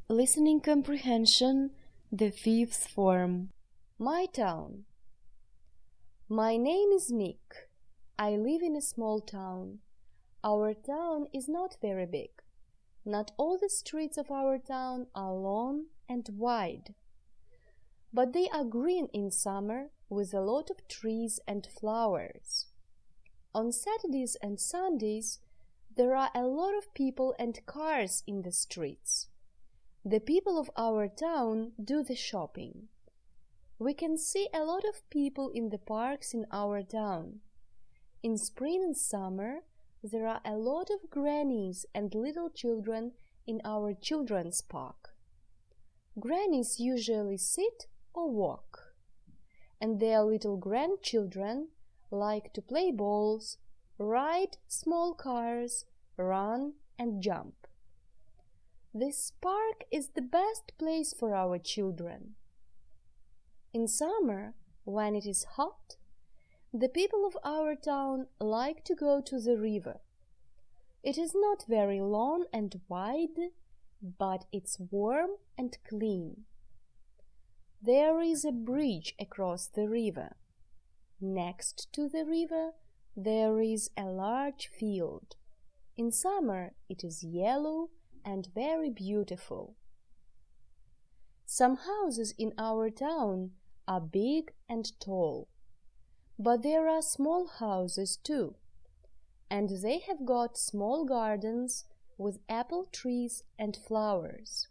Listening comprehension, the fifth form. My town. My name is Nick. I live in a small town. Our town is not very big. Not all the streets of our town are long and wide, but they are green in summer with a lot of trees and flowers. On Saturdays and Sundays, there are a lot of people and cars in the streets. The people of our town do the shopping. We can see a lot of people in the parks in our town. In spring and summer, there are a lot of grannies and little children in our children's park. Grannies usually sit or walk, and their little grandchildren like to play balls, ride small cars, run and jump. This park is the best place for our children. In summer, when it is hot, the people of our town like to go to the river. It is not very long and wide, but it's warm and clean. There is a bridge across the river. Next to the river, there is a large field. In summer, it is yellow and very beautiful. Some houses in our town are big and tall, but there are small houses too, and they have got small gardens with apple trees and flowers.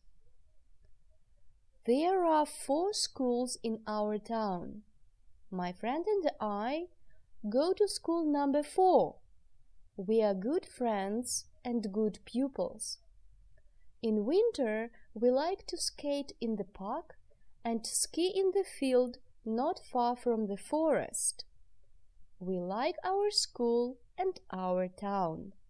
There are 4 schools in our town. My friend and I go to school number 4. We are good friends and good pupils. In winter, we like to skate in the park and ski in the field not far from the forest. We like our school and our town.